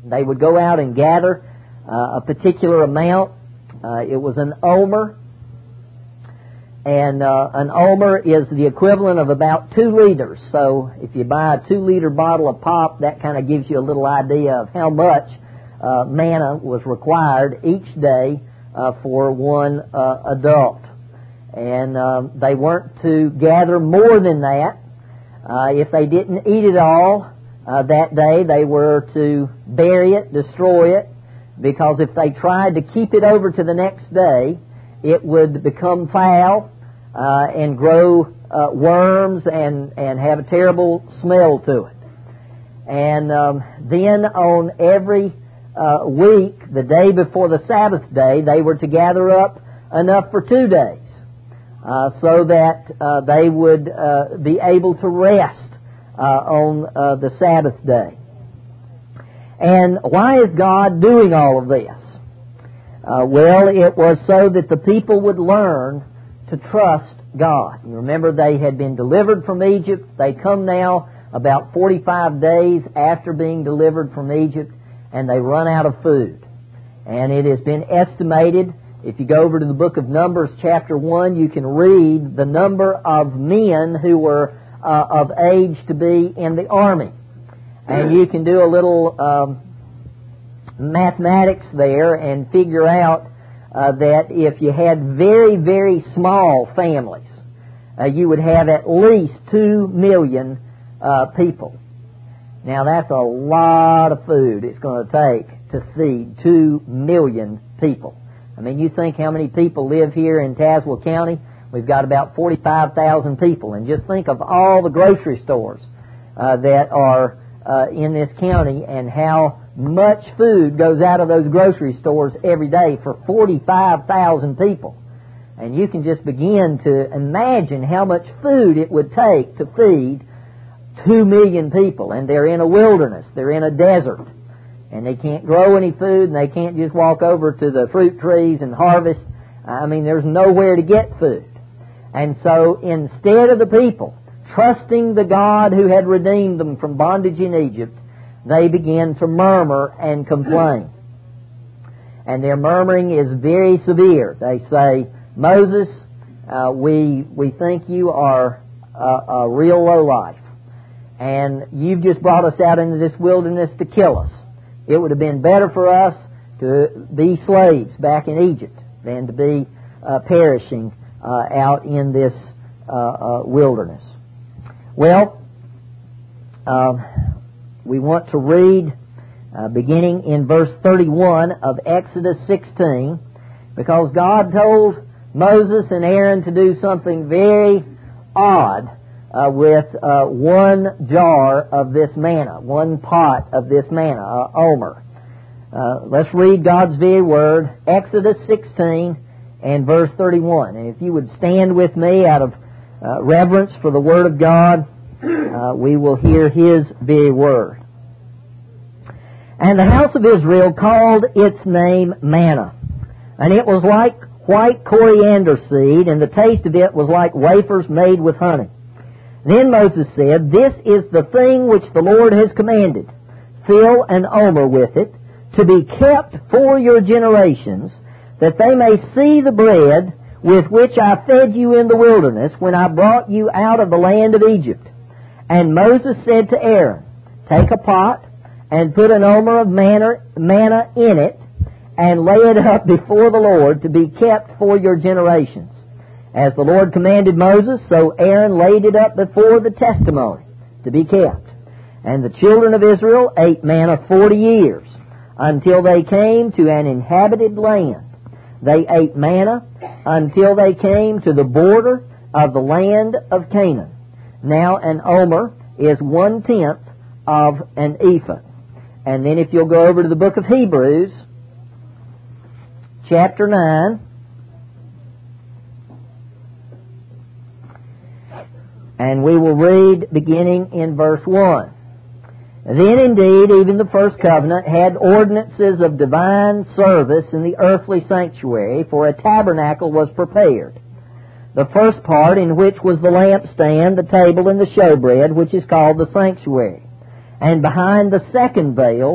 They would go out and gather a particular amount. It was an omer. And an omer is the equivalent of about 2 liters. So if you buy a 2-liter bottle of pop, that kind of gives you a little idea of how much manna was required each day for one adult. And they weren't to gather more than that. If they didn't eat it all that day, they were to bury it, destroy it, because if they tried to keep it over to the next day, it would become foul and grow worms and have a terrible smell to it. And then on every week, the day before the Sabbath day, they were to gather up enough for 2 days so that they would be able to rest on the Sabbath day. And why is God doing all of this? Well, it was so that the people would learn to trust God. You remember, they had been delivered from Egypt. They come now about 45 days after being delivered from Egypt, and they run out of food. And it has been estimated, if you go over to the book of Numbers chapter 1, you can read the number of men who were of age to be in the army. And you can do a little mathematics there and figure out that if you had very, very small families, you would have at least 2 million people. Now that's a lot of food it's going to take to feed 2 million people. I mean, you think how many people live here in Tazewell County? We've got about 45,000 people. And just think of all the grocery stores that are in this county and how much food goes out of those grocery stores every day for 45,000 people. And you can just begin to imagine how much food it would take to feed 2 million people. And they're in a wilderness. They're in a desert. And they can't grow any food, and they can't just walk over to the fruit trees and harvest. I mean, there's nowhere to get food. And so instead of the people trusting the God who had redeemed them from bondage in Egypt, they began to murmur and complain. And their murmuring is very severe. They say, Moses, we think you are a real lowlife, and you've just brought us out into this wilderness to kill us. It would have been better for us to be slaves back in Egypt than to be perishing out in this wilderness. Well, we want to read beginning in verse 31 of Exodus 16, because God told Moses and Aaron to do something very odd with one jar of this manna, one pot of this manna, omer. Let's read God's very word, Exodus 16 and verse 31. And if you would stand with me out of reverence for the Word of God, we will hear His very word. And the house of Israel called its name manna, and it was like white coriander seed, and the taste of it was like wafers made with honey. Then Moses said, This is the thing which the Lord has commanded. Fill an omer with it, to be kept for your generations, that they may see the bread with which I fed you in the wilderness when I brought you out of the land of Egypt. And Moses said to Aaron, Take a pot, and put an omer of manna in it, and lay it up before the Lord to be kept for your generations. As the Lord commanded Moses, so Aaron laid it up before the testimony to be kept. And the children of Israel ate manna 40 years, until they came to an inhabited land. They ate manna until they came to the border of the land of Canaan. Now an omer is 1/10 of an ephah. And then if you'll go over to the book of Hebrews, chapter 9, and we will read beginning in verse 1. Then indeed even the first covenant had ordinances of divine service in the earthly sanctuary, for a tabernacle was prepared. The first part, in which was the lampstand, the table, and the showbread, which is called the sanctuary. And behind the second veil,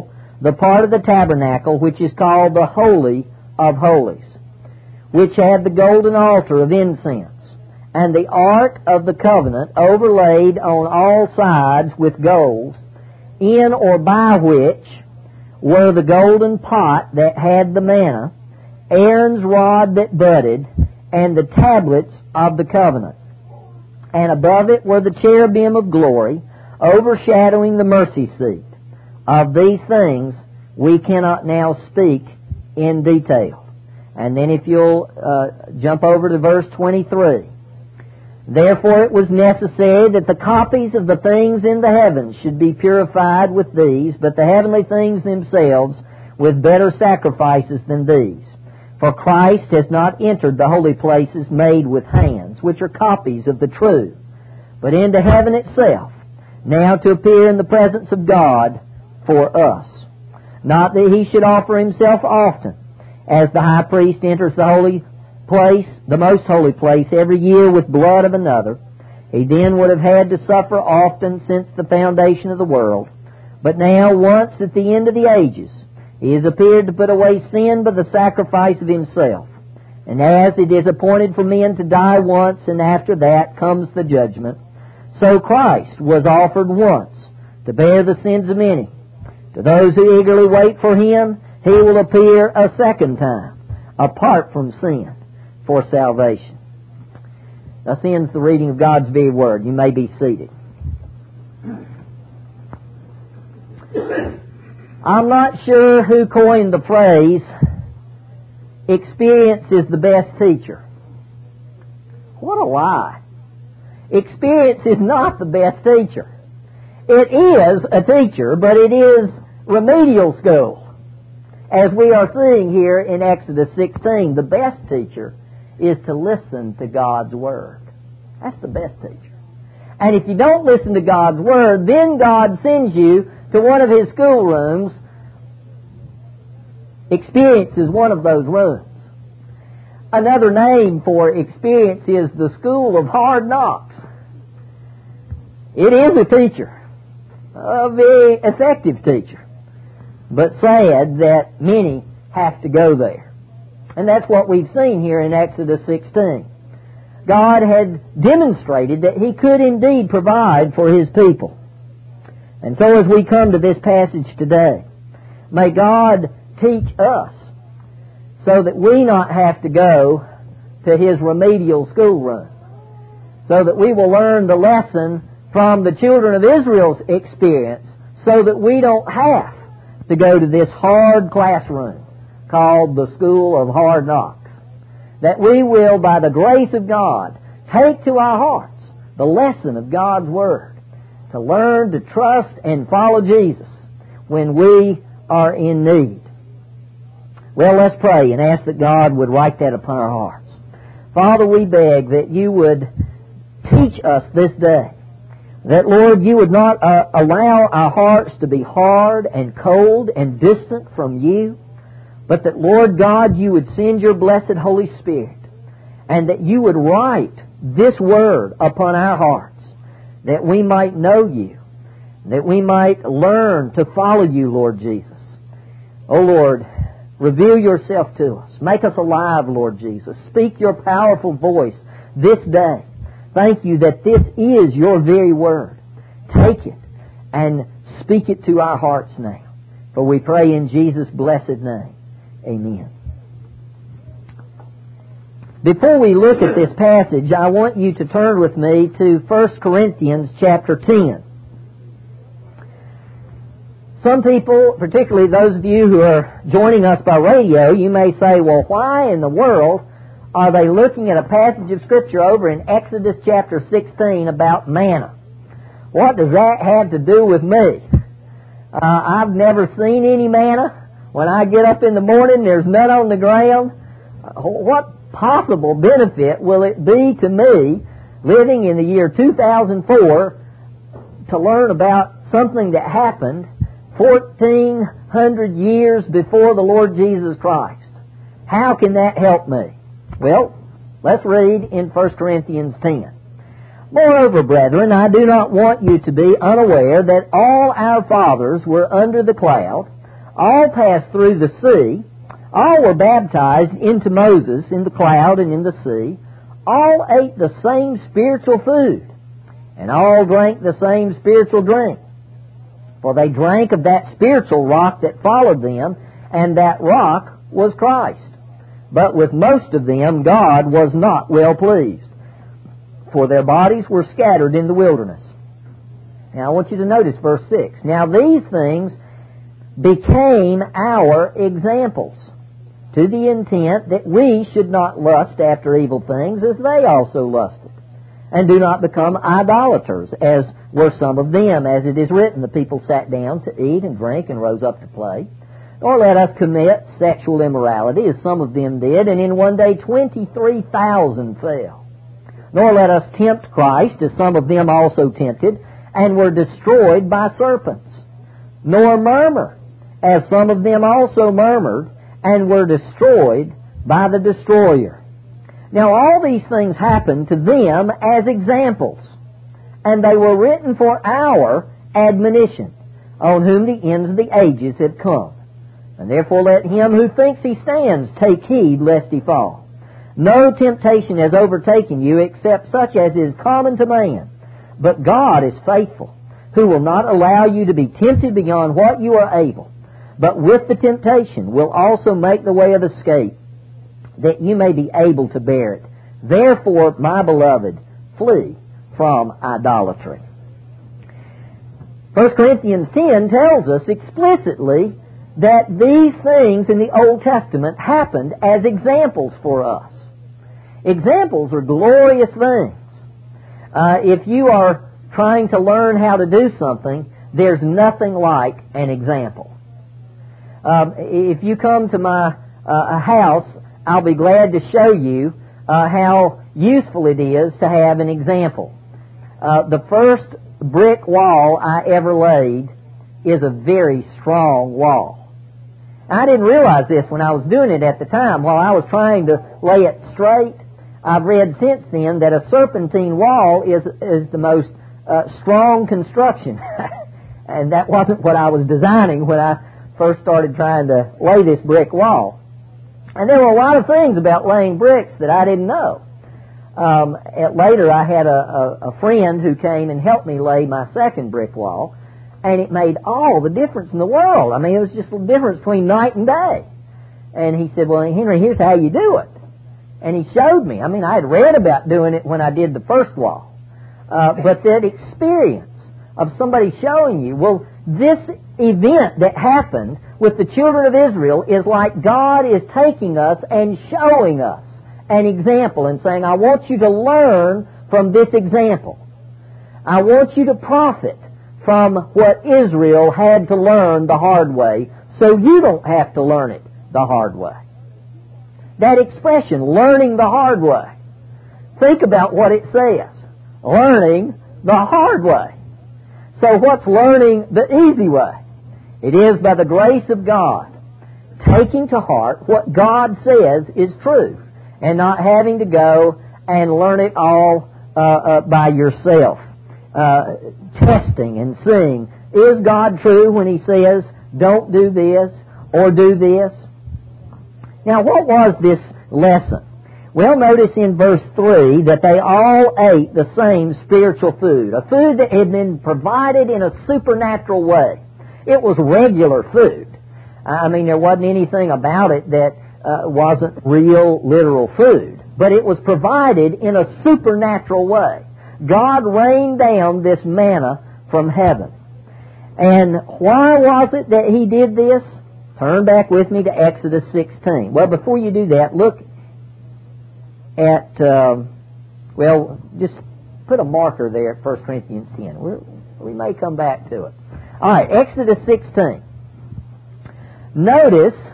the part of the tabernacle which is called the Holy of Holies, which had the golden altar of incense, and the ark of the covenant overlaid on all sides with gold, in or by which were the golden pot that had the manna, Aaron's rod that budded, and the tablets of the covenant. And above it were the cherubim of glory, overshadowing the mercy seat. Of these things we cannot now speak in detail. And then if you'll jump over to verse 23. Therefore it was necessary that the copies of the things in the heavens should be purified with these, but the heavenly things themselves with better sacrifices than these. For Christ has not entered the holy places made with hands, which are copies of the true, but into heaven itself, now to appear in the presence of God for us. Not that he should offer himself often, as the high priest enters the holy place, the most holy place, every year with blood of another. He then would have had to suffer often since the foundation of the world. But now, once at the end of the ages, he has appeared to put away sin by the sacrifice of himself. And as it is appointed for men to die once, and after that comes the judgment, so Christ was offered once to bear the sins of many. To those who eagerly wait for him, he will appear a second time, apart from sin, for salvation. Thus ends the reading of God's very word. You may be seated. I'm not sure who coined the phrase, experience is the best teacher. What a lie. Experience is not the best teacher. It is a teacher, but it is remedial school. As we are seeing here in Exodus 16, the best teacher is to listen to God's Word. That's the best teacher. And if you don't listen to God's Word, then God sends you to one of His schoolrooms. Experience is one of those rooms. Another name for experience is the school of hard knocks. It is a teacher, a very effective teacher, but sad that many have to go there. And that's what we've seen here in Exodus 16. God had demonstrated that He could indeed provide for His people. And so as we come to this passage today, may God teach us so that we not have to go to His remedial schoolroom, so that we will learn the lesson from the children of Israel's experience, so that we don't have to go to this hard classroom called the school of hard knocks. That we will, by the grace of God, take to our hearts the lesson of God's Word, to learn to trust and follow Jesus when we are in need. Well, let's pray and ask that God would write that upon our hearts. Father, we beg that You would teach us this day, that, Lord, You would not allow our hearts to be hard and cold and distant from You, but that, Lord God, You would send Your blessed Holy Spirit, and that You would write this Word upon our hearts, that we might know You, that we might learn to follow You, Lord Jesus. Oh, Lord, reveal Yourself to us. Make us alive, Lord Jesus. Speak Your powerful voice this day. Thank You that this is Your very Word. Take it and speak it to our hearts now. For we pray in Jesus' blessed name. Amen. Before we look at this passage, I want you to turn with me to 1 Corinthians chapter 10. Some people, particularly those of you who are joining us by radio, you may say, well, why in the world are they looking at a passage of Scripture over in Exodus chapter 16 about manna? What does that have to do with me? I've never seen any manna. When I get up in the morning, there's none on the ground. What possible benefit will it be to me, living in the year 2004, to learn about something that happened 1,400 years before the Lord Jesus Christ? How can that help me? Well, let's read in 1 Corinthians 10. Moreover, brethren, I do not want you to be unaware that all our fathers were under the cloud, all passed through the sea. All were baptized into Moses in the cloud and in the sea. All ate the same spiritual food, and all drank the same spiritual drink. For they drank of that spiritual rock that followed them, and that rock was Christ. But with most of them God was not well pleased, for their bodies were scattered in the wilderness. Now I want you to notice verse 6. Now these things became our examples, to the intent that we should not lust after evil things as they also lusted. And do not become idolaters, as were some of them, as it is written, the people sat down to eat and drink and rose up to play. Nor let us commit sexual immorality, as some of them did, and in one day 23,000 fell. Nor let us tempt Christ, as some of them also tempted, and were destroyed by serpents. Nor murmur, as some of them also murmured, and were destroyed by the destroyer. Now all these things happened to them as examples, and they were written for our admonition, on whom the ends of the ages have come. And therefore let him who thinks he stands take heed lest he fall. No temptation has overtaken you except such as is common to man. But God is faithful, who will not allow you to be tempted beyond what you are able, but with the temptation will also make the way of escape, that you may be able to bear it. Therefore, my beloved, flee from idolatry. 1 Corinthians 10 tells us explicitly that these things in the Old Testament happened as examples for us. Examples are glorious things. If you are trying to learn how to do something, there's nothing like an example. If you come to my house, I'll be glad to show you how useful it is to have an example. The first brick wall I ever laid is a very strong wall. I didn't realize this when I was doing it at the time. While I was trying to lay it straight, I've read since then that a serpentine wall is the most strong construction. And that wasn't what I was designing when I first started trying to lay this brick wall. And there were a lot of things about laying bricks that I didn't know. Later I had a friend who came and helped me lay my second brick wall, and it made all the difference in the world. I mean, it was just the difference between night and day. And he said, well, Henry, here's how you do it. And he showed me. I mean, I had read about doing it when I did the first wall. But that experience of somebody showing you, well, this event that happened with the children of Israel is like God is taking us and showing us an example and saying, I want you to learn from this example. I want you to profit from what Israel had to learn the hard way, so you don't have to learn it the hard way. That expression, learning the hard way. Think about what it says. Learning the hard way. So what's learning the easy way? It is by the grace of God, taking to heart what God says is true, and not having to go and learn it all by yourself. Testing and seeing, is God true when He says, don't do this or do this? Now, what was this lesson? Well, notice in verse 3 that they all ate the same spiritual food, a food that had been provided in a supernatural way. It was regular food. I mean, there wasn't anything about it that wasn't real, literal food. But it was provided in a supernatural way. God rained down this manna from heaven. And why was it that He did this? Turn back with me to Exodus 16. Well, before you do that, look at, just put a marker there at 1 Corinthians 10. We may come back to it. All right, Exodus 16. Notice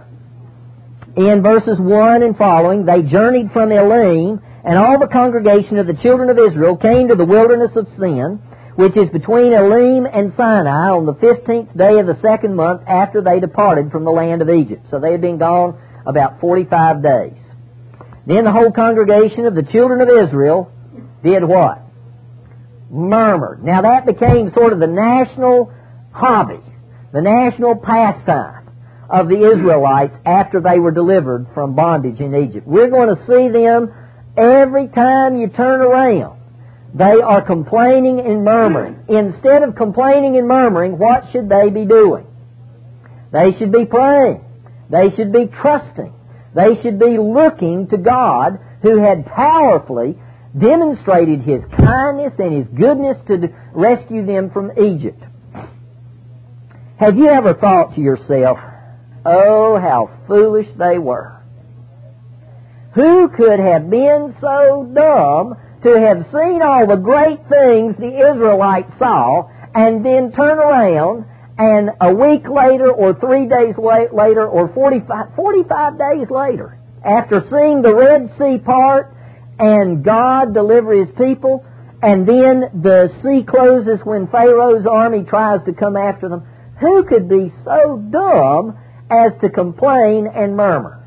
in verses 1 and following, they journeyed from Elim, and all the congregation of the children of Israel came to the wilderness of Sin, which is between Elim and Sinai, on the 15th day of the second month after they departed from the land of Egypt. So they had been gone about 45 days. Then the whole congregation of the children of Israel did what? Murmured. Now that became sort of the national hobby, the national pastime of the Israelites after they were delivered from bondage in Egypt. We're going to see them every time you turn around. They are complaining and murmuring. Instead of complaining and murmuring, what should they be doing? They should be praying. They should be trusting. They should be looking to God, who had powerfully demonstrated His kindness and His goodness to rescue them from Egypt. Have you ever thought to yourself, oh, how foolish they were? Who could have been so dumb to have seen all the great things the Israelites saw and then turn around and a week later or 3 days later or 45 days later, after seeing the Red Sea part and God deliver His people, and then the sea closes when Pharaoh's army tries to come after them, who could be so dumb as to complain and murmur?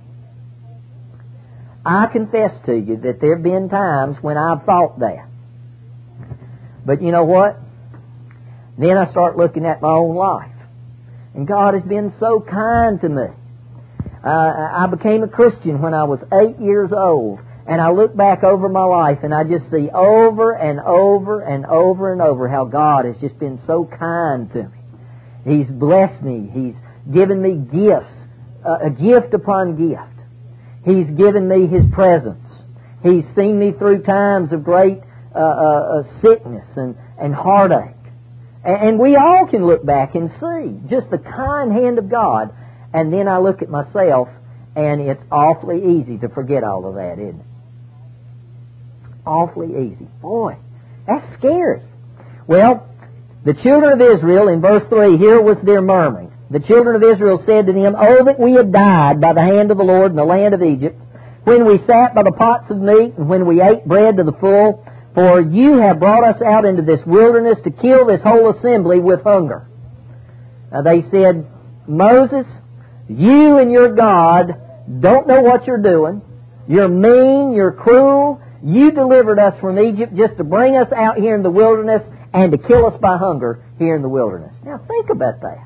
I confess to you that there have been times when I've thought that. But you know what? Then I start looking at my own life. And God has been so kind to me. I became a Christian when I was 8 years old. And I look back over my life and I just see over and over and over and over how God has just been so kind to me. He's blessed me. He's given me gifts, a gift upon gift. He's given me His presence. He's seen me through times of great sickness and heartache. And we all can look back and see just the kind hand of God. And then I look at myself, and it's awfully easy to forget all of that, isn't it? Awfully easy. Boy, that's scary. Well, the children of Israel, in verse 3, here was their murmuring. The children of Israel said to them, oh, that we had died by the hand of the Lord in the land of Egypt, when we sat by the pots of meat, and when we ate bread to the full, for you have brought us out into this wilderness to kill this whole assembly with hunger. Now they said, Moses, you and your God don't know what you're doing. You're mean, you're cruel. You delivered us from Egypt just to bring us out here in the wilderness and to kill us by hunger here in the wilderness. Now think about that.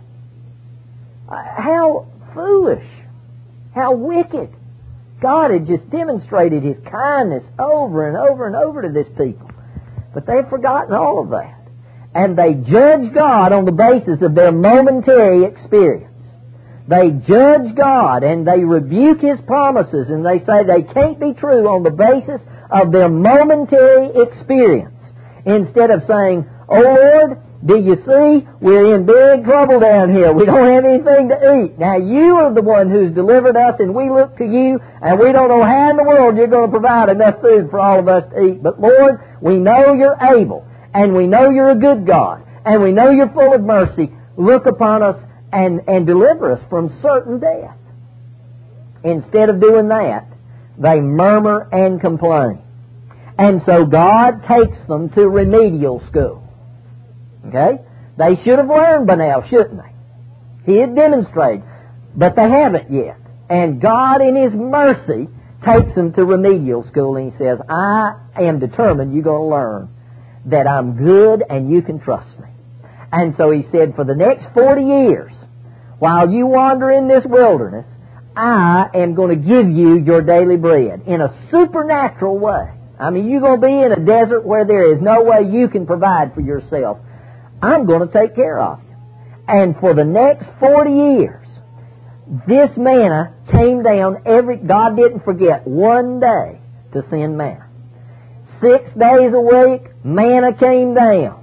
How foolish. How wicked. God had just demonstrated His kindness over and over and over to this people. But they've forgotten all of that. And they judge God on the basis of their momentary experience. They judge God and they rebuke His promises, and they say they can't be true on the basis of their momentary experience. Instead of saying, oh Lord, do you see, we're in big trouble down here. We don't have anything to eat. Now you are the one who's delivered us, and we look to you, and we don't know how in the world you're going to provide enough food for all of us to eat. But Lord, we know you're able, and we know you're a good God, and we know you're full of mercy. Look upon us and deliver us from certain death. Instead of doing that, they murmur and complain. And so God takes them to remedial school. Okay? They should have learned by now, shouldn't they? He had demonstrated, but they haven't yet. And God, in His mercy, takes them to remedial school, and He says, I am determined you're going to learn that I'm good and you can trust me. And so He said, for the next 40 years, while you wander in this wilderness, I am going to give you your daily bread in a supernatural way. I mean, you're going to be in a desert where there is no way you can provide for yourself. I'm going to take care of you. And for the next 40 years, this manna came down God didn't forget one day to send manna. 6 days a week, manna came down.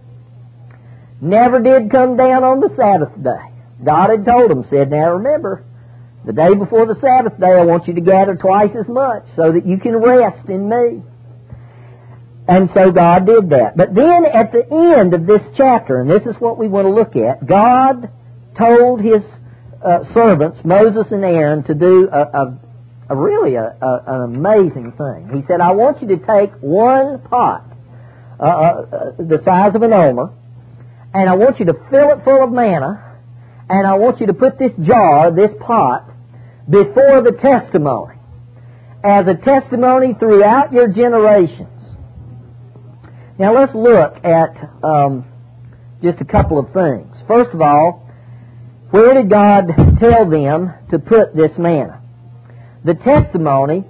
Never did come down on the Sabbath day. God had told them, said, now remember, the day before the Sabbath day, I want you to gather twice as much so that you can rest in me. And so God did that. But then at the end of this chapter, and this is what we want to look at, God told His servants, Moses and Aaron, to do a really an amazing thing. He said, I want you to take one pot, the size of an omer, and I want you to fill it full of manna, and I want you to put this jar, this pot, before the testimony, as a testimony throughout your generations. Now let's look at just a couple of things. First of all, where did God tell them to put this manna? The testimony,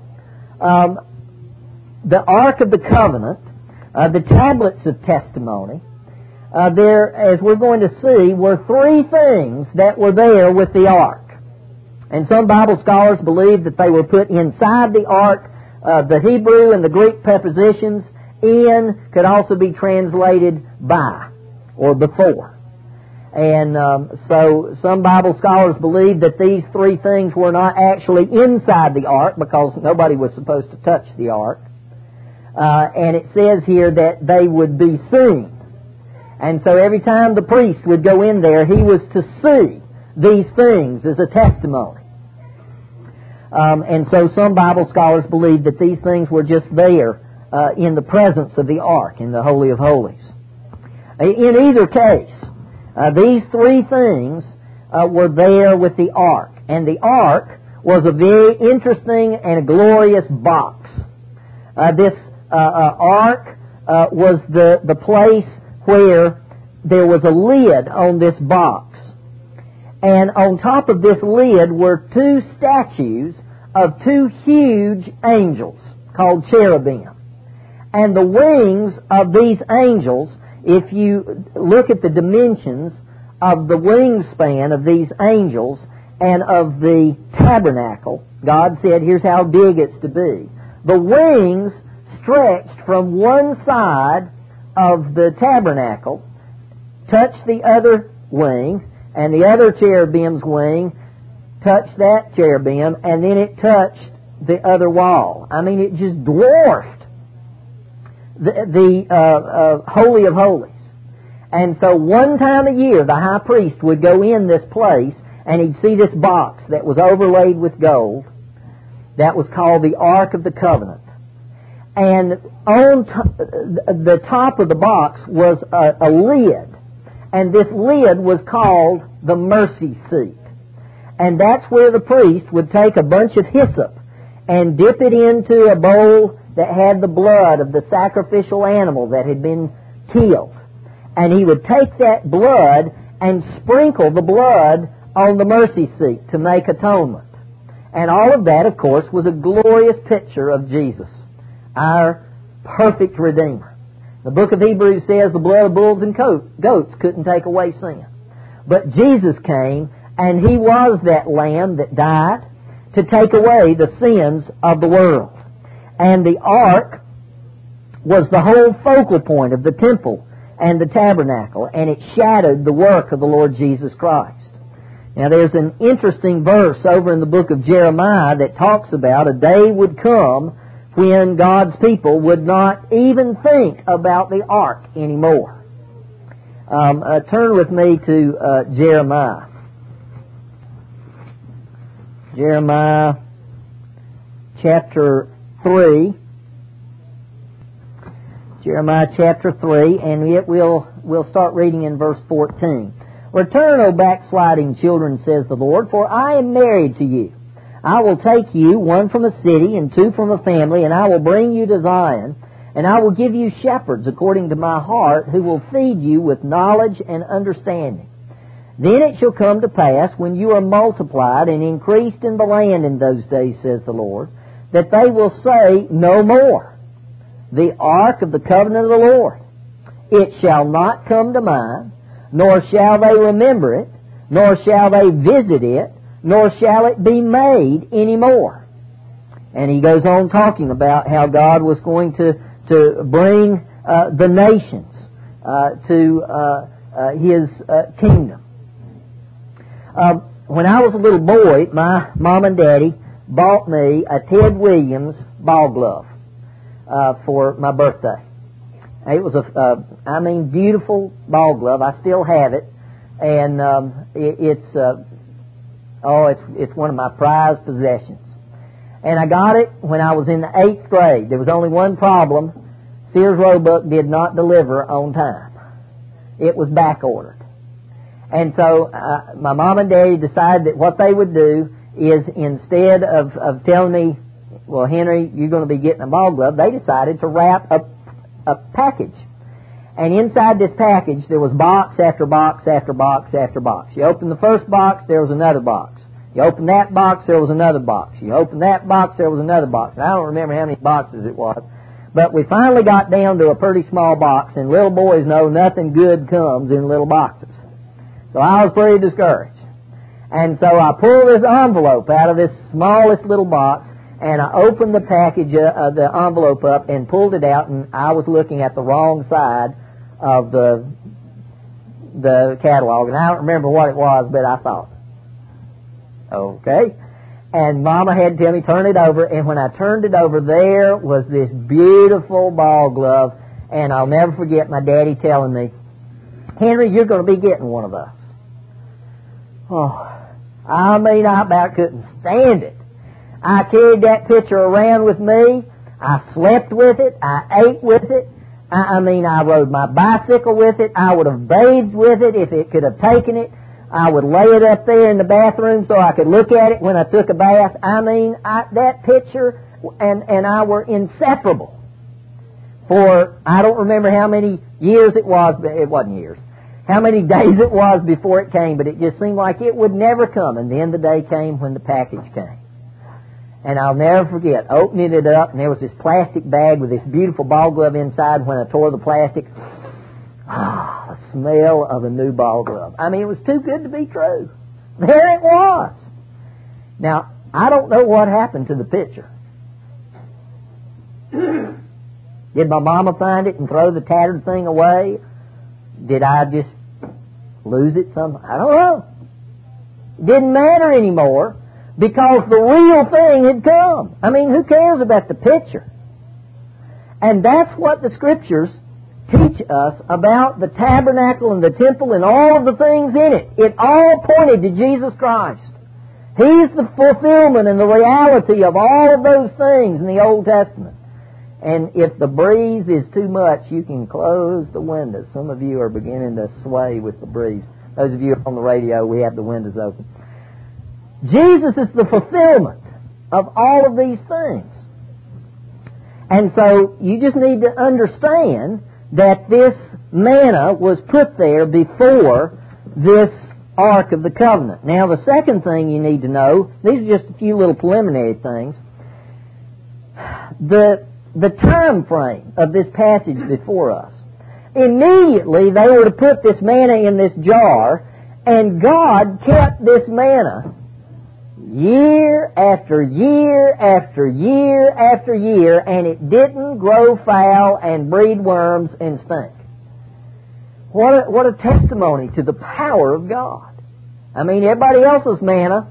the Ark of the Covenant, the tablets of testimony, there, as we're going to see, were three things that were there with the Ark. And some Bible scholars believe that they were put inside the Ark. The Hebrew and the Greek prepositions, in, could also be translated by or before. And so some Bible scholars believe that these three things were not actually inside the Ark because nobody was supposed to touch the Ark. And it says here that they would be seen. And so every time the priest would go in there, he was to see these things as a testimony. And so some Bible scholars believe that these things were just there in the presence of the Ark, in the Holy of Holies. In either case, these three things were there with the Ark. And the Ark was a very interesting and a glorious box. This Ark was the place where there was a lid on this box. And on top of this lid were two statues of two huge angels called cherubim. And the wings of these angels, if you look at the dimensions of the wingspan of these angels and of the tabernacle, God said, here's how big it's to be. The wings stretched from one side of the tabernacle, touched the other wing, and the other cherubim's wing touched that cherubim, and then it touched the other wall. I mean, it just dwarfed the Holy of Holies. And so one time a year, the high priest would go in this place, and he'd see this box that was overlaid with gold. That was called the Ark of the Covenant. And on the top of the box was a lid. And this lid was called the mercy seat. And that's where the priest would take a bunch of hyssop and dip it into a bowl that had the blood of the sacrificial animal that had been killed. And he would take that blood and sprinkle the blood on the mercy seat to make atonement. And all of that, of course, was a glorious picture of Jesus, our perfect Redeemer. The book of Hebrews says the blood of bulls and goats couldn't take away sin. But Jesus came, and He was that Lamb that died to take away the sins of the world. And the Ark was the whole focal point of the temple and the tabernacle, and it shadowed the work of the Lord Jesus Christ. Now there's an interesting verse over in the book of Jeremiah that talks about a day would come when God's people would not even think about the Ark anymore. Turn with me to Jeremiah. Jeremiah chapter 3. Jeremiah chapter 3, and we'll start reading in verse 14. Return, O backsliding children, says the Lord, for I am married to you. I will take you, one from a city and two from a family, and I will bring you to Zion, and I will give you shepherds according to my heart, who will feed you with knowledge and understanding. Then it shall come to pass, when you are multiplied and increased in the land in those days, says the Lord, that they will say no more, the Ark of the covenant of the Lord. It shall not come to mind, nor shall they remember it, nor shall they visit it, nor shall it be made any more. And he goes on talking about how God was going to bring the nations to His kingdom. When I was a little boy, my mom and daddy bought me a Ted Williams ball glove for my birthday. It was a beautiful ball glove. I still have it, and it's one of my prized possessions. And I got it when I was in the 8th grade. There was only one problem. Sears Roebuck did not deliver on time. It was back ordered. And so my mom and daddy decided that what they would do is, instead of telling me, well, Henry, you're going to be getting a ball glove, they decided to wrap a package. And inside this package, there was box after box after box after box. You opened the first box, there was another box. You opened that box, there was another box. You opened that box, there was another box. And I don't remember how many boxes it was. But we finally got down to a pretty small box, and little boys know nothing good comes in little boxes. So I was pretty discouraged. And so I pulled this envelope out of this smallest little box, and I opened the package, the envelope up, and pulled it out, and I was looking at the wrong side of the catalog. And I don't remember what it was, but I thought, okay. And Mama had to tell me, turn it over, and when I turned it over, there was this beautiful ball glove, and I'll never forget my daddy telling me, Henry, you're going to be getting one of those. Oh, I mean, I about couldn't stand it. I carried that picture around with me. I slept with it. I ate with it. I mean, I rode my bicycle with it. I would have bathed with it if it could have taken it. I would lay it up there in the bathroom so I could look at it when I took a bath. I mean, that picture and I were inseparable for, I don't remember how many years it was, but it wasn't years. How many days it was before it came, but it just seemed like it would never come. And then the day came when the package came. And I'll never forget opening it up, and there was this plastic bag with this beautiful ball glove inside. When I tore the plastic, the smell of a new ball glove. I mean, it was too good to be true. There it was. Now, I don't know what happened to the picture. Did my mama find it and throw the tattered thing away? Did I just lose it somehow? I don't know. It didn't matter anymore because the real thing had come. I mean, who cares about the picture? And that's what the Scriptures teach us about the tabernacle and the temple and all of the things in it. It all pointed to Jesus Christ. He's the fulfillment and the reality of all of those things in the Old Testament. And if the breeze is too much, you can close the windows. Some of you are beginning to sway with the breeze. Those of you on the radio, we have the windows open. Jesus is the fulfillment of all of these things. And so you just need to understand that this manna was put there before this Ark of the Covenant. Now, the second thing you need to know, these are just a few little preliminary things. The time frame of this passage before us. Immediately they were to put this manna in this jar, and God kept this manna year after year after year after year, and it didn't grow foul and breed worms and stink. What a testimony to the power of God. I mean, everybody else's manna,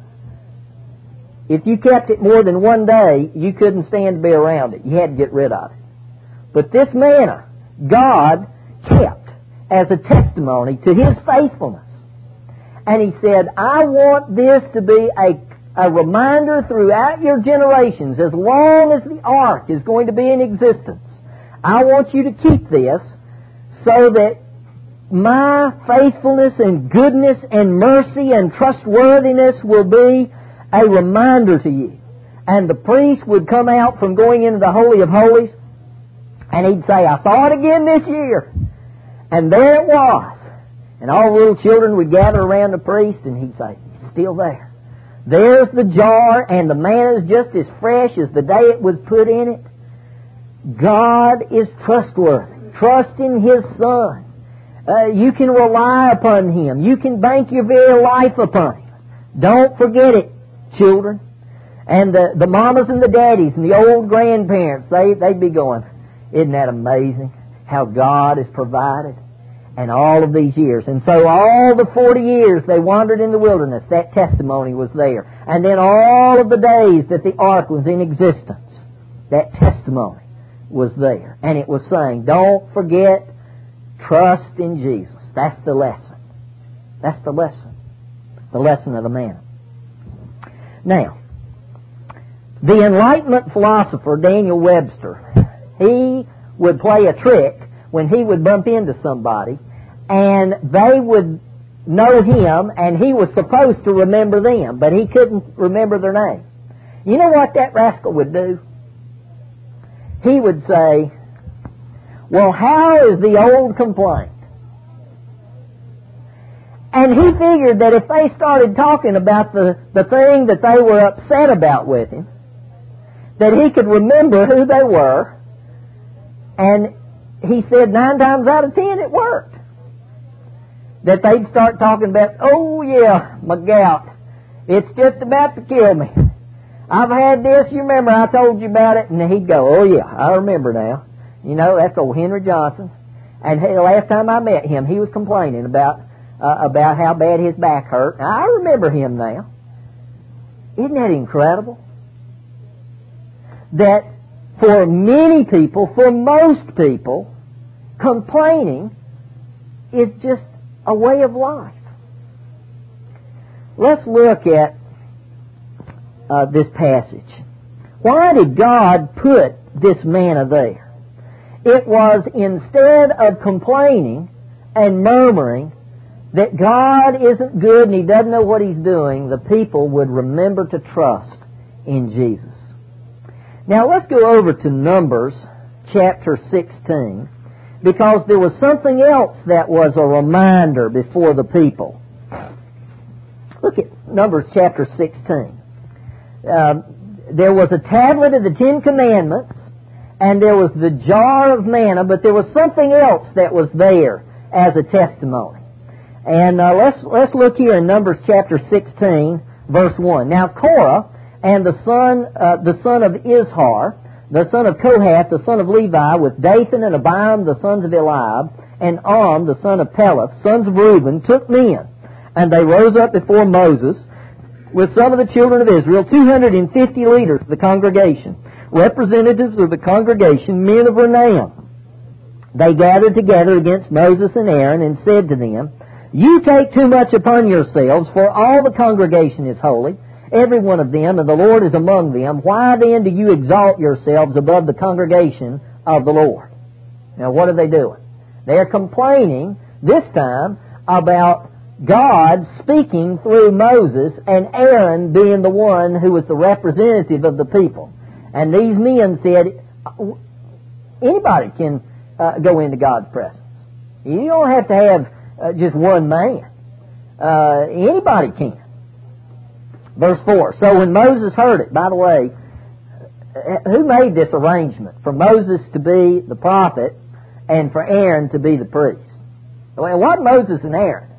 if you kept it more than one day, you couldn't stand to be around it. You had to get rid of it. But this manna, God kept as a testimony to His faithfulness. And He said, I want this to be a reminder throughout your generations, as long as the ark is going to be in existence. I want you to keep this so that my faithfulness and goodness and mercy and trustworthiness will be a reminder to you. And the priest would come out from going into the Holy of Holies, and he'd say, I saw it again this year. And there it was. And all the little children would gather around the priest, and he'd say, it's still there. There's the jar, and the manna is just as fresh as the day it was put in it. God is trustworthy. Trust in His Son. You can rely upon Him. You can bank your very life upon Him. Don't forget it, children. And the mamas and the daddies and the old grandparents, they'd be going, isn't that amazing how God has provided? And all of these years. And so all the 40 years they wandered in the wilderness, that testimony was there. And then all of the days that the ark was in existence, that testimony was there. And it was saying, don't forget, trust in Jesus. That's the lesson. That's the lesson. The lesson of the manna. Now, the Enlightenment philosopher Daniel Webster, he would play a trick when he would bump into somebody, and they would know him, and he was supposed to remember them, but he couldn't remember their name. You know what that rascal would do? He would say, Well, how is the old complaint? And he figured that if they started talking about the thing that they were upset about with him, that he could remember who they were. And he said 9 times out of 10 it worked. That they'd start talking about, oh yeah, my gout, it's just about to kill me. I've had this, you remember I told you about it? And he'd go, oh yeah, I remember now. You know, that's old Henry Johnson. And the last time I met him, he was complaining about how bad his back hurt. Now, I remember him now. Isn't that incredible? That for many people, for most people, complaining is just a way of life. Let's look at this passage. Why did God put this manna there? It was instead of complaining and murmuring that God isn't good and He doesn't know what He's doing, the people would remember to trust in Jesus. Now let's go over to Numbers chapter 16, because there was something else that was a reminder before the people. Look at Numbers chapter 16. There was a tablet of the 10 Commandments, and there was the jar of manna, but there was something else that was there as a testimony. And let's look here in Numbers chapter 16, verse 1. Now Korah and the son of Izhar, the son of Kohath, the son of Levi, with Dathan and Abiram, the sons of Eliab, and On, the son of Peleth, sons of Reuben, took men. And they rose up before Moses with some of the children of Israel, 250 leaders of the congregation, representatives of the congregation, men of renown. They gathered together against Moses and Aaron and said to them, You take too much upon yourselves, for all the congregation is holy, every one of them, and the Lord is among them. Why then do you exalt yourselves above the congregation of the Lord? Now what are they doing? They're complaining, this time, about God speaking through Moses and Aaron being the one who was the representative of the people. And these men said, anybody can go into God's presence. You don't have to have just one man. Anybody can. Verse 4, So when Moses heard it, by the way, who made this arrangement? For Moses to be the prophet and for Aaron to be the priest. Well, it wasn't Moses and Aaron.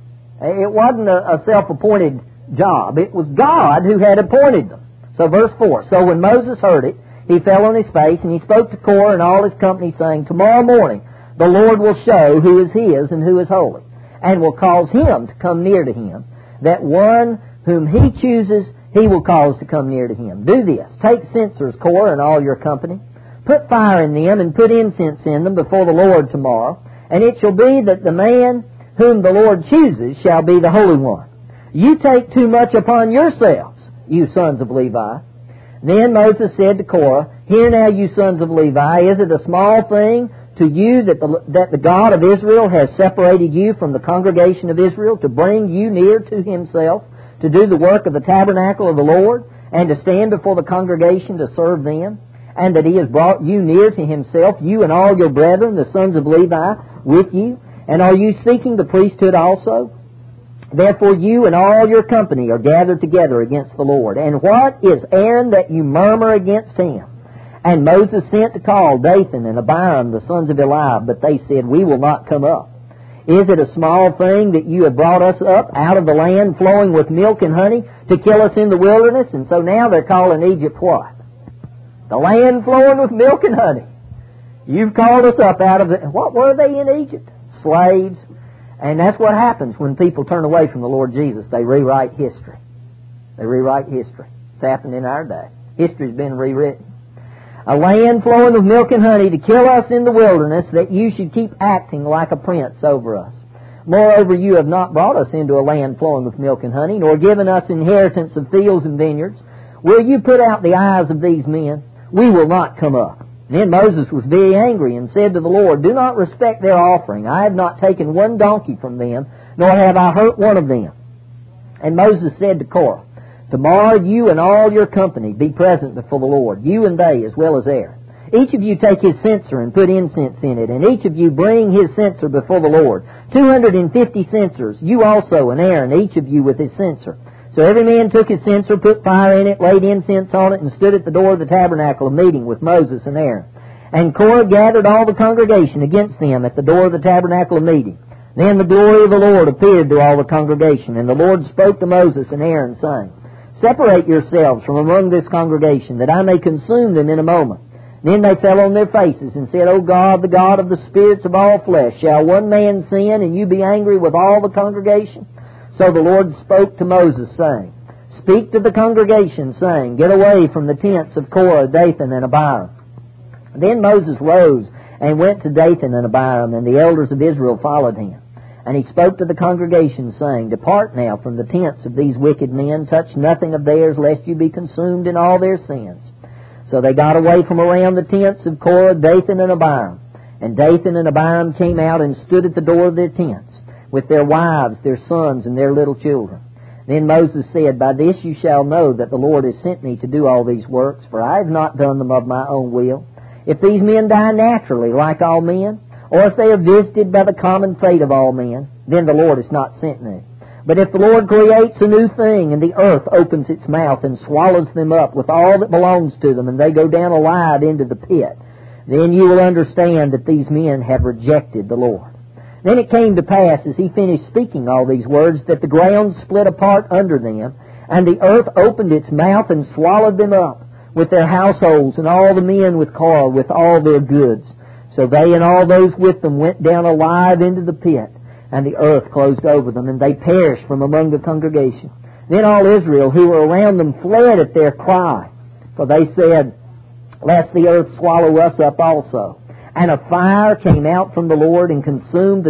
It wasn't a self-appointed job. It was God who had appointed them. So verse 4, So when Moses heard it, he fell on his face, and he spoke to Korah and all his company, saying, Tomorrow morning the Lord will show who is His and who is holy, and will cause him to come near to Him, that one whom He chooses He will cause to come near to Him. Do this. Take censers, Korah, and all your company. Put fire in them, and put incense in them before the Lord tomorrow. And it shall be that the man whom the Lord chooses shall be the Holy One. You take too much upon yourselves, you sons of Levi. Then Moses said to Korah, Hear now, you sons of Levi, is it a small thing to you that the God of Israel has separated you from the congregation of Israel to bring you near to Himself, to do the work of the tabernacle of the Lord, and to stand before the congregation to serve them, and that He has brought you near to Himself, you and all your brethren, the sons of Levi, with you? And are you seeking the priesthood also? Therefore you and all your company are gathered together against the Lord. And what is Aaron that you murmur against him? And Moses sent to call Dathan and Abiram, the sons of Eliab, but they said, We will not come up. Is it a small thing that you have brought us up out of the land flowing with milk and honey to kill us in the wilderness? And so now they're calling Egypt what? The land flowing with milk and honey. You've called us up out of the... What were they in Egypt? Slaves. And that's what happens when people turn away from the Lord Jesus. They rewrite history. They rewrite history. It's happened in our day. History's been rewritten. A land flowing with milk and honey to kill us in the wilderness, that you should keep acting like a prince over us. Moreover, you have not brought us into a land flowing with milk and honey, nor given us inheritance of fields and vineyards. Will you put out the eyes of these men? We will not come up. Then Moses was very angry and said to the Lord, Do not respect their offering. I have not taken one donkey from them, nor have I hurt one of them. And Moses said to Korah, Tomorrow you and all your company be present before the Lord, you and they as well as Aaron. Each of you take his censer and put incense in it, and each of you bring his censer before the Lord. 250 censers, you also, and Aaron, each of you with his censer. So every man took his censer, put fire in it, laid incense on it, and stood at the door of the tabernacle of meeting with Moses and Aaron. And Korah gathered all the congregation against them at the door of the tabernacle of meeting. Then the glory of the Lord appeared to all the congregation, and the Lord spoke to Moses and Aaron, saying, Separate yourselves from among this congregation, that I may consume them in a moment. Then they fell on their faces and said, O God, the God of the spirits of all flesh, shall one man sin, and you be angry with all the congregation? So the Lord spoke to Moses, saying, Speak to the congregation, saying, Get away from the tents of Korah, Dathan, and Abiram. Then Moses rose and went to Dathan and Abiram, and the elders of Israel followed him. And he spoke to the congregation, saying, Depart now from the tents of these wicked men, touch nothing of theirs, lest you be consumed in all their sins. So they got away from around the tents of Korah, Dathan, and Abiram. And Dathan and Abiram came out and stood at the door of their tents, with their wives, their sons, and their little children. Then Moses said, By this you shall know that the Lord has sent me to do all these works, for I have not done them of my own will. If these men die naturally, like all men, or if they are visited by the common fate of all men, then the Lord has not sent me. But if the Lord creates a new thing, and the earth opens its mouth and swallows them up with all that belongs to them, and they go down alive into the pit, then you will understand that these men have rejected the Lord. Then it came to pass, as he finished speaking all these words, that the ground split apart under them, and the earth opened its mouth and swallowed them up, with their households, and all the men with Korah, with all their goods. So they and all those with them went down alive into the pit, and the earth closed over them, and they perished from among the congregation. Then all Israel who were around them fled at their cry, for they said, Lest the earth swallow us up also. And a fire came out from the Lord and consumed the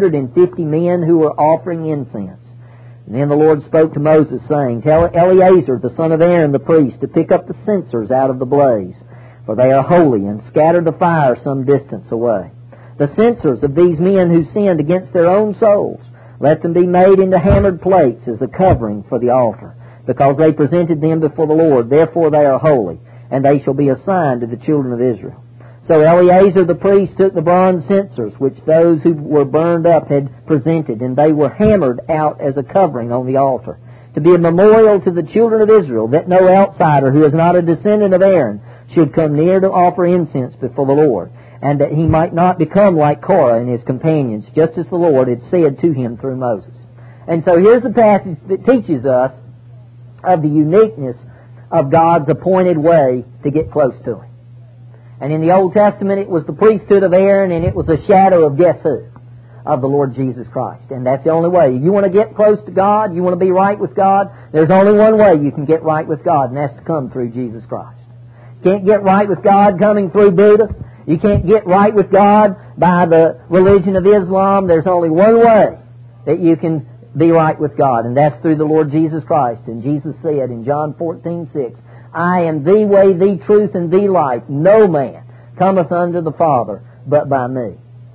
250 men who were offering incense. And then the Lord spoke to Moses, saying, Tell Eleazar, the son of Aaron the priest, to pick up the censers out of the blaze, for they are holy, and scatter the fire some distance away. The censers of these men who sinned against their own souls, let them be made into hammered plates as a covering for the altar, because they presented them before the Lord. Therefore they are holy, and they shall be a sign to the children of Israel. So Eleazar the priest took the bronze censers, which those who were burned up had presented, and they were hammered out as a covering on the altar, to be a memorial to the children of Israel, that no outsider who is not a descendant of Aaron should come near to offer incense before the Lord, and that he might not become like Korah and his companions, just as the Lord had said to him through Moses. And so here's a passage that teaches us of the uniqueness of God's appointed way to get close to Him. And in the Old Testament, it was the priesthood of Aaron, and it was a shadow of guess who? Of the Lord Jesus Christ. And that's the only way. You want to get close to God, you want to be right with God, there's only one way you can get right with God, and that's to come through Jesus Christ. You can't get right with God coming through Buddha. You can't get right with God by the religion of Islam. There's only one way that you can be right with God, and that's through the Lord Jesus Christ. And Jesus said in John 14:6, I am the way, the truth, and the life. No man cometh unto the Father but by me.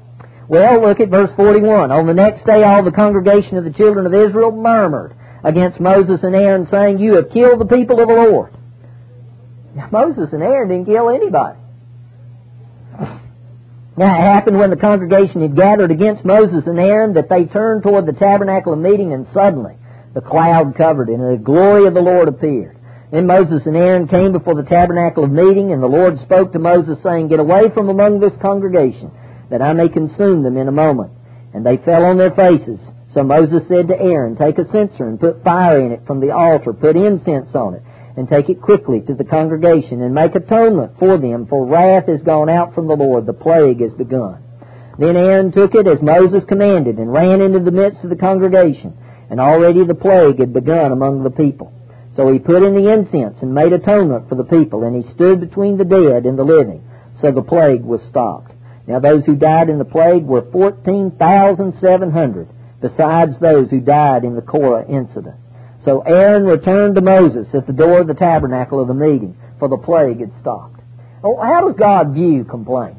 Well, look at verse 41. On the next day all the congregation of the children of Israel murmured against Moses and Aaron, saying, You have killed the people of the Lord. Now, Moses and Aaron didn't kill anybody. Now, it happened when the congregation had gathered against Moses and Aaron that they turned toward the tabernacle of meeting, and suddenly the cloud covered it, and the glory of the Lord appeared. Then Moses and Aaron came before the tabernacle of meeting, and the Lord spoke to Moses, saying, Get away from among this congregation, that I may consume them in a moment. And they fell on their faces. So Moses said to Aaron, Take a censer and put fire in it from the altar, put incense on it, and take it quickly to the congregation, and make atonement for them, for wrath is gone out from the Lord, the plague has begun. Then Aaron took it as Moses commanded, and ran into the midst of the congregation, and already the plague had begun among the people. So he put in the incense and made atonement for the people, and he stood between the dead and the living. So the plague was stopped. Now those who died in the plague were 14,700, besides those who died in the Korah incident. So Aaron returned to Moses at the door of the tabernacle of the meeting, for the plague had stopped. Oh, how does God view complaining?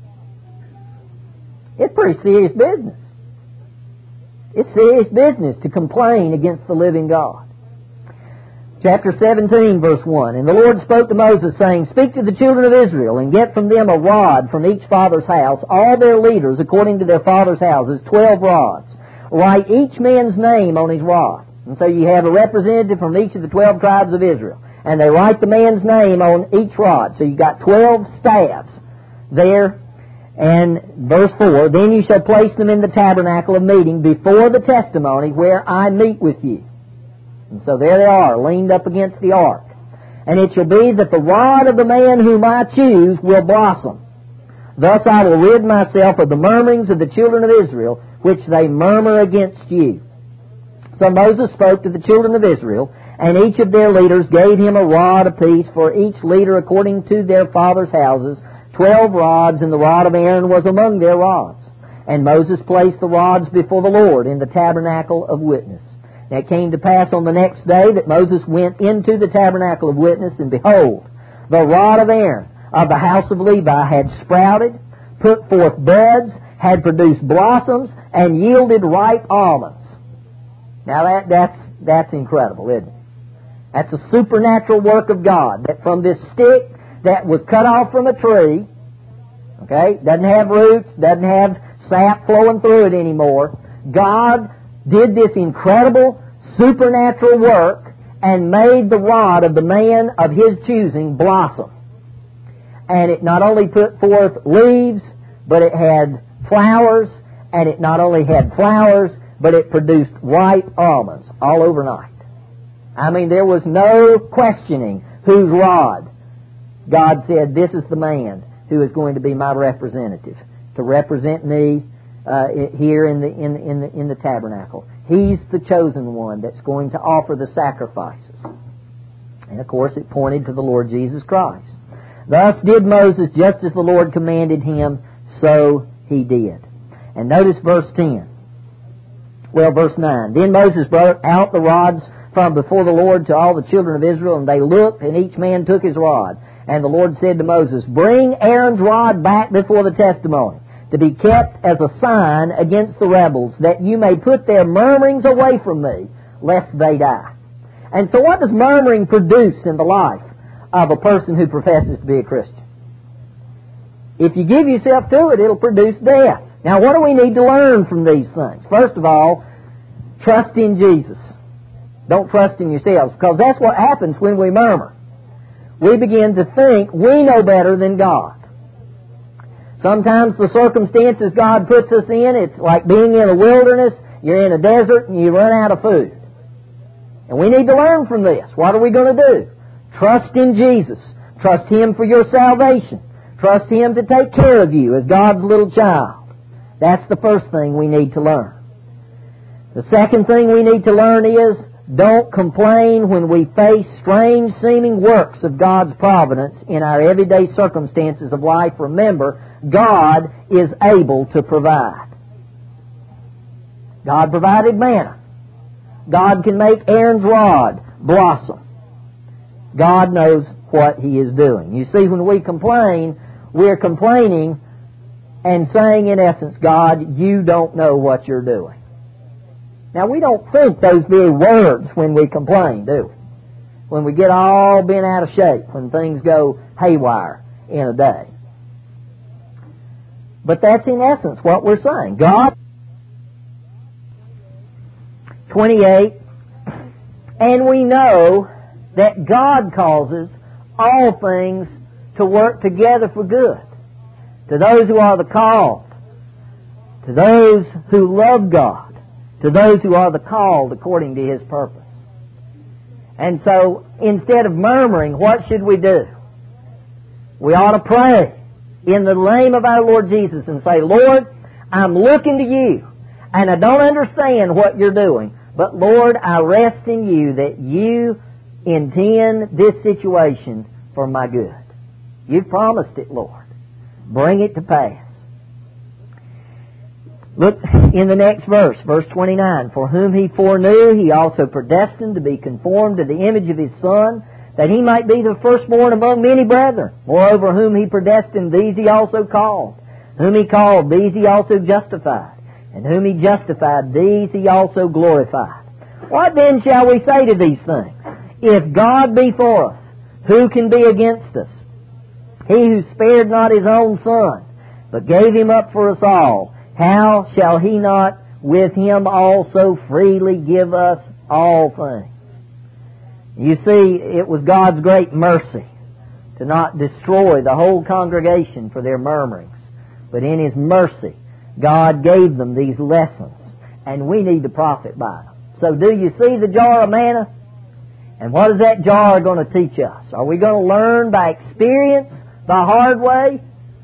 It's pretty serious business. It's serious business to complain against the living God. Chapter 17, verse 1. And the Lord spoke to Moses, saying, Speak to the children of Israel, and get from them a rod from each father's house, all their leaders according to their father's houses, 12 rods. Write each man's name on his rod. And so you have a representative from each of the 12 tribes of Israel. And they write the man's name on each rod. So you've got 12 staves there. And verse 4, Then you shall place them in the tabernacle of meeting before the testimony where I meet with you. And so there they are, leaned up against the ark. And it shall be that the rod of the man whom I choose will blossom. Thus I will rid myself of the murmurings of the children of Israel, which they murmur against you. So Moses spoke to the children of Israel, and each of their leaders gave him a rod apiece for each leader according to their fathers' houses, 12 rods, and the rod of Aaron was among their rods. And Moses placed the rods before the Lord in the tabernacle of witness. Now it came to pass on the next day that Moses went into the tabernacle of witness, and behold, the rod of Aaron of the house of Levi had sprouted, put forth buds, had produced blossoms, and yielded ripe almonds. Now that's incredible, isn't it? That's a supernatural work of God, that from this stick that was cut off from a tree, okay, doesn't have roots, doesn't have sap flowing through it anymore, God did this incredible supernatural work and made the rod of the man of his choosing blossom. And it not only put forth leaves, but it had flowers, and it not only had flowers, but it produced ripe almonds all overnight. I mean, there was no questioning whose rod. God said, this is the man who is going to be my representative, to represent me here in the tabernacle. He's the chosen one that's going to offer the sacrifices. And of course it pointed to the Lord Jesus Christ. Thus did Moses just as the Lord commanded him, so he did. And notice verse 10. Well, verse 9. Then Moses brought out the rods from before the Lord to all the children of Israel, and they looked, and each man took his rod. And the Lord said to Moses, Bring Aaron's rod back before the testimony, to be kept as a sign against the rebels, that you may put their murmurings away from me, lest they die. And so what does murmuring produce in the life of a person who professes to be a Christian? If you give yourself to it, it'll produce death. Now what do we need to learn from these things? First of all, trust in Jesus. Don't trust in yourselves, because that's what happens when we murmur. We begin to think we know better than God. Sometimes the circumstances God puts us in, it's like being in a wilderness, you're in a desert, and you run out of food. And we need to learn from this. What are we going to do? Trust in Jesus. Trust Him for your salvation. Trust Him to take care of you as God's little child. That's the first thing we need to learn. The second thing we need to learn is, don't complain when we face strange seeming works of God's providence in our everyday circumstances of life. Remember, God is able to provide. God provided manna. God can make Aaron's rod blossom. God knows what He is doing. You see, when we complain, we're complaining and saying, in essence, God, you don't know what you're doing. Now, we don't think those very words when we complain, do we? When we get all bent out of shape, when things go haywire in a day. But that's in essence what we're saying. God, 28, and we know that God causes all things to work together for good, to those who are the called, to those who love God, to those who are the called according to His purpose. And so, instead of murmuring, what should we do? We ought to pray in the name of our Lord Jesus and say, Lord, I'm looking to You, and I don't understand what You're doing, but Lord, I rest in You that You intend this situation for my good. You've promised it, Lord. Bring it to pass. Look in the next verse, verse 29. For whom He foreknew, He also predestined to be conformed to the image of His Son, that He might be the firstborn among many brethren. Moreover, whom He predestined, these He also called. Whom He called, these He also justified. And whom He justified, these He also glorified. What then shall we say to these things? If God be for us, who can be against us? He who spared not His own Son, but gave Him up for us all, how shall He not with Him also freely give us all things? You see, it was God's great mercy to not destroy the whole congregation for their murmurings. But in His mercy, God gave them these lessons, and we need to profit by them. So do you see the jar of manna? And what is that jar going to teach us? Are we going to learn by experience, the hard way?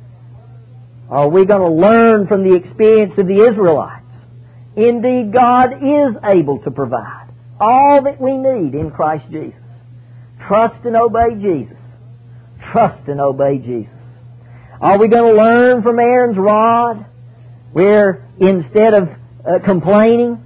Or are we going to learn from the experience of the Israelites? Indeed, God is able to provide all that we need in Christ Jesus. Trust and obey Jesus. Trust and obey Jesus. Are we going to learn from Aaron's rod, where instead of complaining,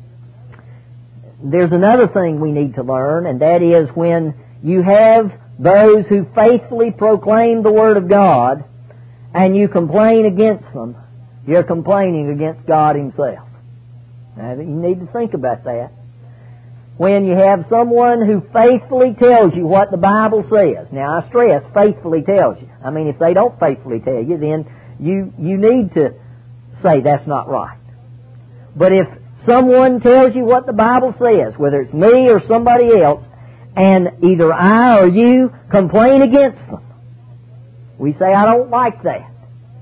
there's another thing we need to learn, and that is when you have those who faithfully proclaim the Word of God and you complain against them, you're complaining against God Himself. Now, you need to think about that. When you have someone who faithfully tells you what the Bible says. Now, I stress, faithfully tells you. I mean, if they don't faithfully tell you, then you need to say that's not right. But if someone tells you what the Bible says, whether it's me or somebody else, and either I or you complain against them, we say, I don't like that.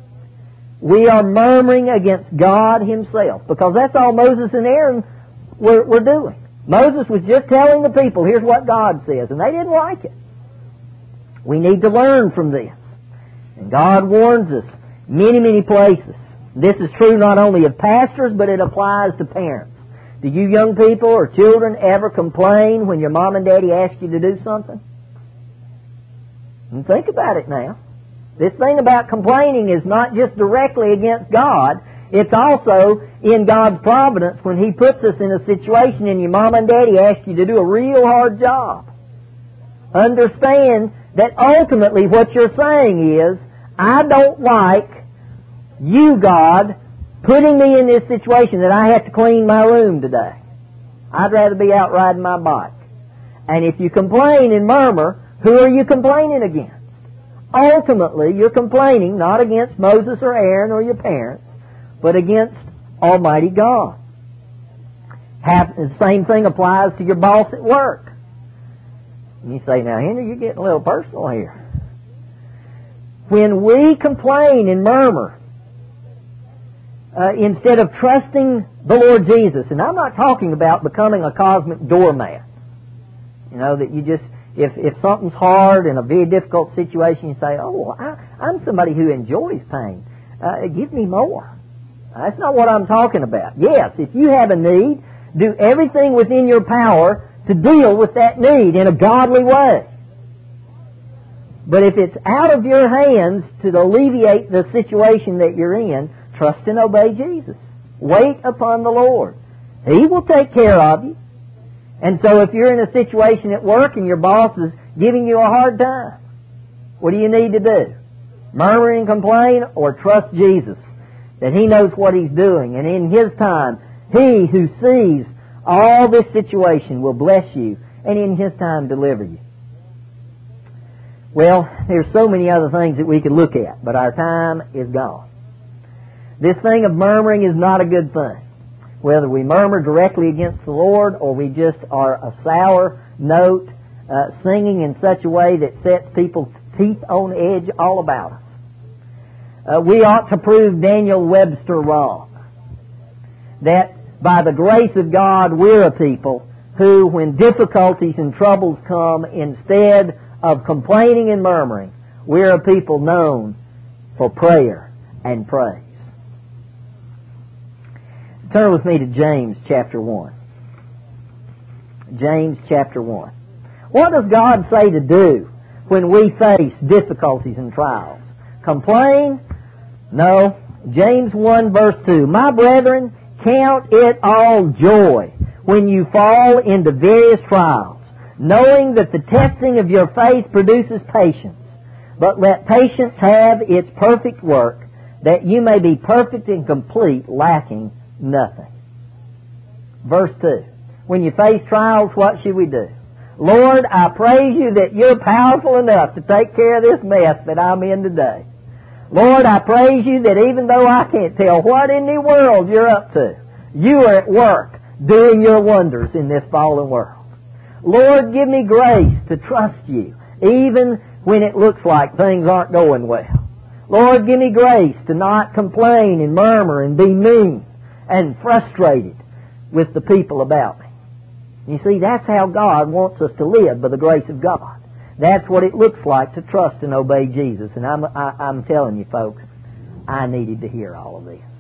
We are murmuring against God Himself, because that's all Moses and Aaron were doing. Moses was just telling the people, here's what God says, and they didn't like it. We need to learn from this. And God warns us many, many places. This is true not only of pastors, but it applies to parents. Do you young people or children ever complain when your mom and daddy ask you to do something? And think about it now. This thing about complaining is not just directly against God. It's also in God's providence when He puts us in a situation and your mom and daddy ask you to do a real hard job. Understand that ultimately what you're saying is, I don't like you, God, putting me in this situation that I have to clean my room today. I'd rather be out riding my bike. And if you complain and murmur, who are you complaining against? Ultimately, you're complaining not against Moses or Aaron or your parents, but against Almighty God. The same thing applies to your boss at work. And you say, now, Henry, you're getting a little personal here. When we complain and murmur, instead of trusting the Lord Jesus, and I'm not talking about becoming a cosmic doormat. You know, that you just, if something's hard in a very difficult situation, you say, oh, I'm somebody who enjoys pain. Give me more. That's not what I'm talking about. Yes, if you have a need, do everything within your power to deal with that need in a godly way. But if it's out of your hands to alleviate the situation that you're in, trust and obey Jesus. Wait upon the Lord. He will take care of you. And so if you're in a situation at work and your boss is giving you a hard time, what do you need to do? Murmur and complain, or trust Jesus that He knows what He's doing, and in His time, He who sees all this situation will bless you and in His time deliver you. Well, there's so many other things that we could look at, but our time is gone. This thing of murmuring is not a good thing. Whether we murmur directly against the Lord or we just are a sour note singing in such a way that sets people's teeth on edge all about us. We ought to prove Daniel Webster wrong. That by the grace of God, we're a people who, when difficulties and troubles come, instead of complaining and murmuring, we're a people known for prayer and praise. Turn with me to James chapter 1. James chapter 1. What does God say to do when we face difficulties and trials? Complain? No. James 1 verse 2. My brethren, count it all joy when you fall into various trials, knowing that the testing of your faith produces patience. But let patience have its perfect work, that you may be perfect and complete, lacking nothing. Verse 2. When you face trials, what should we do? Lord, I praise you that you're powerful enough to take care of this mess that I'm in today. Lord, I praise you that even though I can't tell what in the world you're up to, you are at work doing your wonders in this fallen world. Lord, give me grace to trust you, even when it looks like things aren't going well. Lord, give me grace to not complain and murmur and be mean and frustrated with the people about me. You see, that's how God wants us to live, by the grace of God. That's what it looks like to trust and obey Jesus. And I'm telling you, folks, I needed to hear all of this.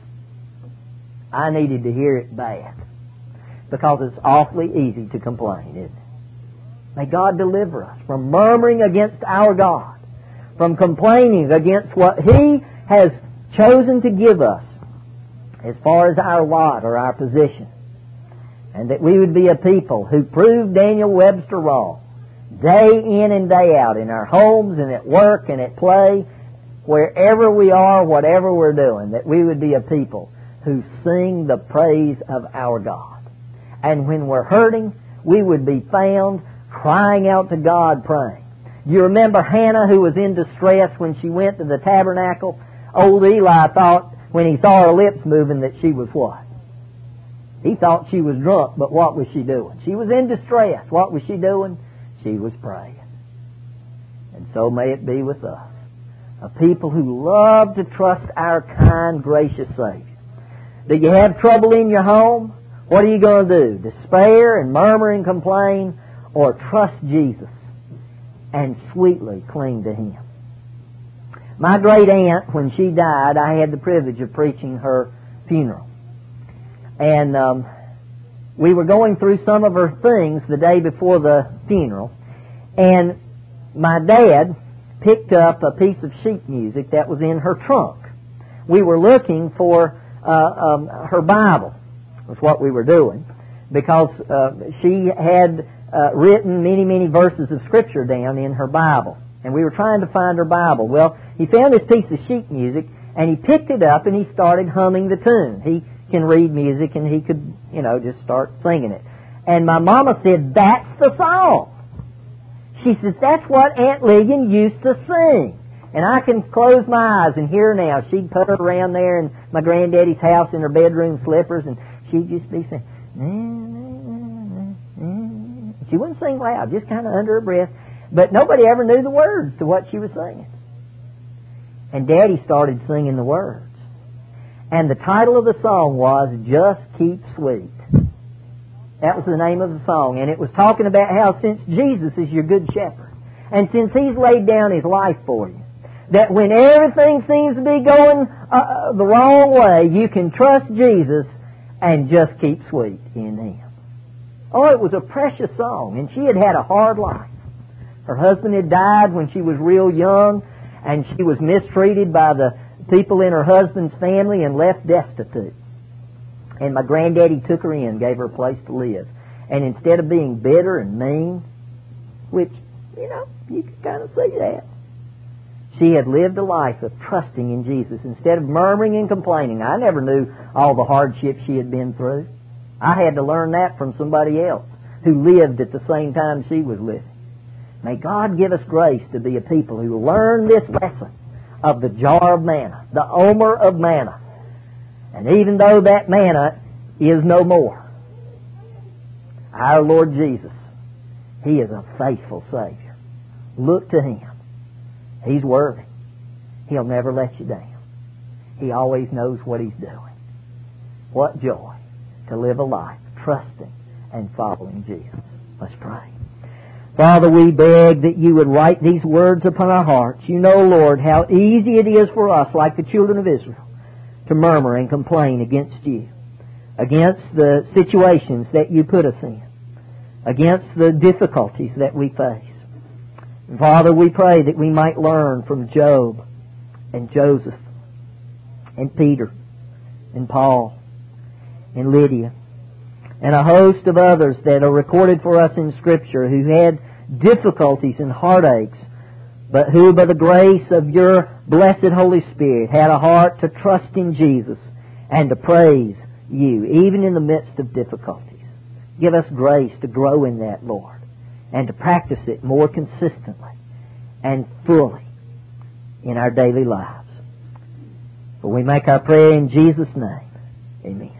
I needed to hear it bad. Because it's awfully easy to complain, isn't it? May God deliver us from murmuring against our God, from complaining against what He has chosen to give us as far as our lot or our position. And that we would be a people who prove Daniel Webster wrong, day in and day out, in our homes and at work and at play, wherever we are, whatever we're doing, that we would be a people who sing the praise of our God. And when we're hurting, we would be found crying out to God, praying. You remember Hannah, who was in distress when she went to the tabernacle? Old Eli thought, when he saw her lips moving, that she was what? He thought she was drunk, but what was she doing? She was in distress. What was she doing? She was praying. And so may it be with us, a people who love to trust our kind, gracious Savior. Do you have trouble in your home? What are you going to do? Despair and murmur and complain, or trust Jesus and sweetly cling to Him? My great aunt, when she died, I had the privilege of preaching her funeral. And we were going through some of her things the day before the funeral. And my dad picked up a piece of sheet music that was in her trunk. We were looking for her Bible, was what we were doing, because she had written many, many verses of Scripture down in her Bible. And we were trying to find her Bible. Well, he found this piece of sheet music, and he picked it up and he started humming the tune. He can read music, and he could, just start singing it. And my mama said, "That's the song." She says, "That's what Aunt Lillian used to sing." And I can close my eyes and hear her now. She'd put her around there in my granddaddy's house in her bedroom slippers, and she'd just be saying, she wouldn't sing loud, just kind of under her breath. But nobody ever knew the words to what she was singing. And Daddy started singing the words. And the title of the song was Just Keep Sweet. That was the name of the song. And it was talking about how since Jesus is your good shepherd, and since He's laid down His life for you, that when everything seems to be going the wrong way, you can trust Jesus and just keep sweet in Him. Oh, it was a precious song. And she had had a hard life. Her husband had died when she was real young, and she was mistreated by the people in her husband's family and left destitute. And my granddaddy took her in, gave her a place to live. And instead of being bitter and mean, which, you can kind of see that, she had lived a life of trusting in Jesus instead of murmuring and complaining. I never knew all the hardships she had been through. I had to learn that from somebody else who lived at the same time she was living. May God give us grace to be a people who learn this lesson of the jar of manna, the omer of manna. And even though that manna is no more, our Lord Jesus, He is a faithful Savior. Look to Him. He's worthy. He'll never let you down. He always knows what He's doing. What joy to live a life trusting and following Jesus. Let's pray. Father, we beg that You would write these words upon our hearts. You know, Lord, how easy it is for us, like the children of Israel, to murmur and complain against You, against the situations that You put us in, against the difficulties that we face. And Father, we pray that we might learn from Job and Joseph and Peter and Paul and Lydia and a host of others that are recorded for us in Scripture who had difficulties and heartaches, but who by the grace of Your blessed Holy Spirit had a heart to trust in Jesus and to praise You, even in the midst of difficulties. Give us grace to grow in that, Lord, and to practice it more consistently and fully in our daily lives. For we make our prayer in Jesus' name. Amen.